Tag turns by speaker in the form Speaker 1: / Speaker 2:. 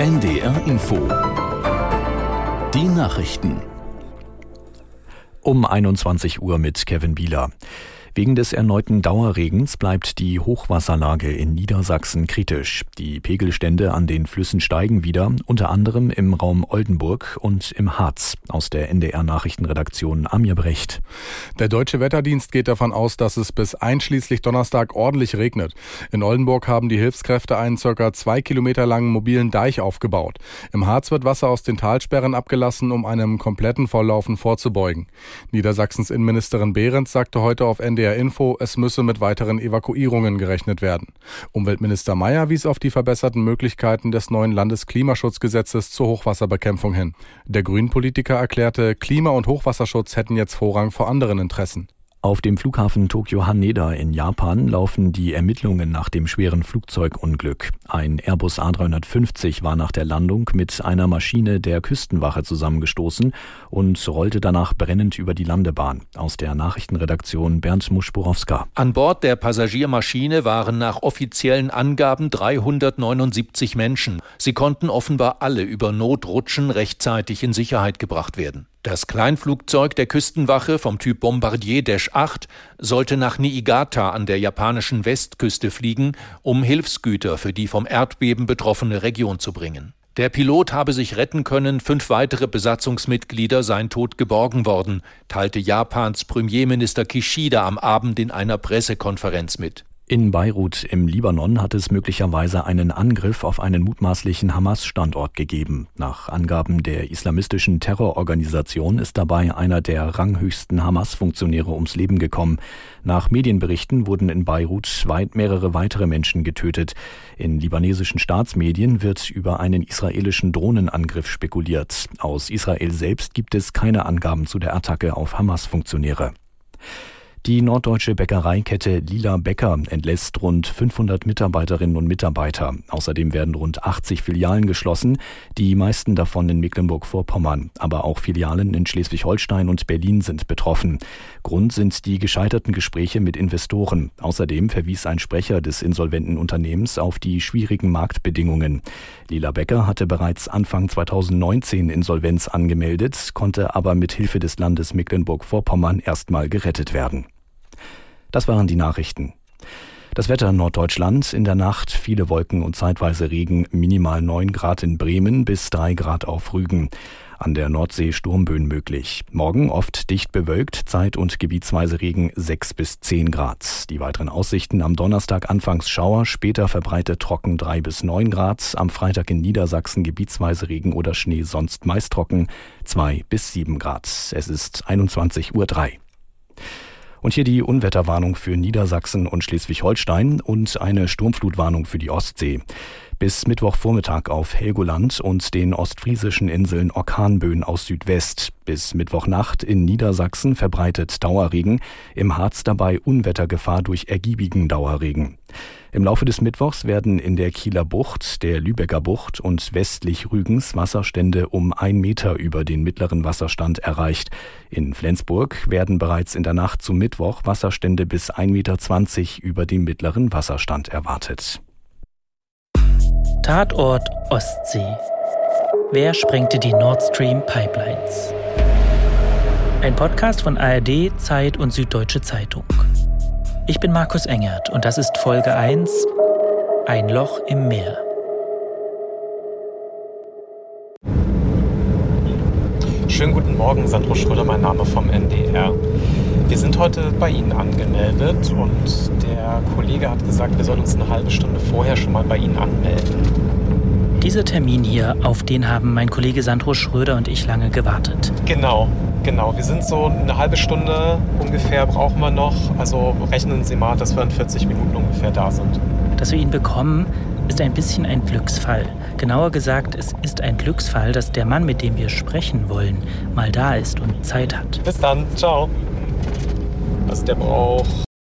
Speaker 1: NDR Info. Die Nachrichten.
Speaker 2: Um 21 Uhr mit Kevin Bieler. Wegen des erneuten Dauerregens bleibt die Hochwasserlage in Niedersachsen kritisch. Die Pegelstände an den Flüssen steigen wieder, unter anderem im Raum Oldenburg und im Harz. Aus der NDR-Nachrichtenredaktion Amir Brecht.
Speaker 3: Der Deutsche Wetterdienst geht davon aus, dass es bis einschließlich Donnerstag ordentlich regnet. In Oldenburg haben die Hilfskräfte einen ca. 2 Kilometer langen mobilen Deich aufgebaut. Im Harz wird Wasser aus den Talsperren abgelassen, um einem kompletten Volllaufen vorzubeugen. Niedersachsens Innenministerin Behrens sagte heute auf NDR Info, es müsse mit weiteren Evakuierungen gerechnet werden. Umweltminister Mayer wies auf die verbesserten Möglichkeiten des neuen Landesklimaschutzgesetzes zur Hochwasserbekämpfung hin. Der Grünen-Politiker erklärte, Klima- und Hochwasserschutz hätten jetzt Vorrang vor anderen Interessen.
Speaker 2: Auf dem Flughafen Tokyo Haneda in Japan laufen die Ermittlungen nach dem schweren Flugzeugunglück. Ein Airbus A350 war nach der Landung mit einer Maschine der Küstenwache zusammengestoßen und rollte danach brennend über die Landebahn. Aus der Nachrichtenredaktion Bernd Muschborowska.
Speaker 4: An Bord der Passagiermaschine waren nach offiziellen Angaben 379 Menschen. Sie konnten offenbar alle über Notrutschen rechtzeitig in Sicherheit gebracht werden. Das Kleinflugzeug der Küstenwache vom Typ Bombardier Dash 8 sollte nach Niigata an der japanischen Westküste fliegen, um Hilfsgüter für die vom Erdbeben betroffene Region zu bringen. Der Pilot habe sich retten können, 5 weitere Besatzungsmitglieder seien tot geborgen worden, teilte Japans Premierminister Kishida am Abend in einer Pressekonferenz mit.
Speaker 2: In Beirut im Libanon hat es möglicherweise einen Angriff auf einen mutmaßlichen Hamas-Standort gegeben. Nach Angaben der islamistischen Terrororganisation ist dabei einer der ranghöchsten Hamas-Funktionäre ums Leben gekommen. Nach Medienberichten wurden in Beirut mehrere weitere Menschen getötet. In libanesischen Staatsmedien wird über einen israelischen Drohnenangriff spekuliert. Aus Israel selbst gibt es keine Angaben zu der Attacke auf Hamas-Funktionäre. Die norddeutsche Bäckereikette Lila Bäcker entlässt rund 500 Mitarbeiterinnen und Mitarbeiter. Außerdem werden rund 80 Filialen geschlossen, die meisten davon in Mecklenburg-Vorpommern. Aber auch Filialen in Schleswig-Holstein und Berlin sind betroffen. Grund sind die gescheiterten Gespräche mit Investoren. Außerdem verwies ein Sprecher des insolventen Unternehmens auf die schwierigen Marktbedingungen. Lila Bäcker hatte bereits Anfang 2019 Insolvenz angemeldet, konnte aber mit Hilfe des Landes Mecklenburg-Vorpommern erstmal gerettet werden. Das waren die Nachrichten. Das Wetter in Norddeutschland: in der Nacht viele Wolken und zeitweise Regen, minimal 9 Grad in Bremen bis 3 Grad auf Rügen. An der Nordsee Sturmböen möglich. Morgen oft dicht bewölkt, zeit- und gebietsweise Regen 6 bis 10 Grad. Die weiteren Aussichten: am Donnerstag anfangs Schauer, später verbreitet trocken 3 bis 9 Grad. Am Freitag in Niedersachsen gebietsweise Regen oder Schnee, sonst meist trocken 2 bis 7 Grad. Es ist 21:03 Uhr. Und hier die Unwetterwarnung für Niedersachsen und Schleswig-Holstein und eine Sturmflutwarnung für die Ostsee. Bis Mittwochvormittag auf Helgoland und den ostfriesischen Inseln Orkanböen aus Südwest. Bis Mittwochnacht in Niedersachsen verbreitet Dauerregen, im Harz dabei Unwettergefahr durch ergiebigen Dauerregen. Im Laufe des Mittwochs werden in der Kieler Bucht, der Lübecker Bucht und westlich Rügens Wasserstände um 1 Meter über den mittleren Wasserstand erreicht. In Flensburg werden bereits in der Nacht zum Mittwoch Wasserstände bis 1,20 Meter über dem mittleren Wasserstand erwartet.
Speaker 5: Tatort Ostsee. Wer sprengte die Nord Stream Pipelines? Ein Podcast von ARD, Zeit und Süddeutsche Zeitung. Ich bin Markus Engert und das ist Folge 1: Ein Loch im Meer.
Speaker 6: Schönen guten Morgen, Sandro Schröder, mein Name vom NDR. Wir sind heute bei Ihnen angemeldet und der Kollege hat gesagt, wir sollen uns eine halbe Stunde vorher schon mal bei Ihnen anmelden.
Speaker 5: Dieser Termin hier, auf den haben mein Kollege Sandro Schröder und ich lange gewartet.
Speaker 6: Genau. Wir sind so eine halbe Stunde ungefähr brauchen wir noch. Also rechnen Sie mal, dass wir in 40 Minuten ungefähr da sind.
Speaker 5: Dass wir ihn bekommen, ist ein bisschen ein Glücksfall. Genauer gesagt, es ist ein Glücksfall, dass der Mann, mit dem wir sprechen wollen, mal da ist und Zeit hat.
Speaker 6: Bis dann. Ciao. Also der braucht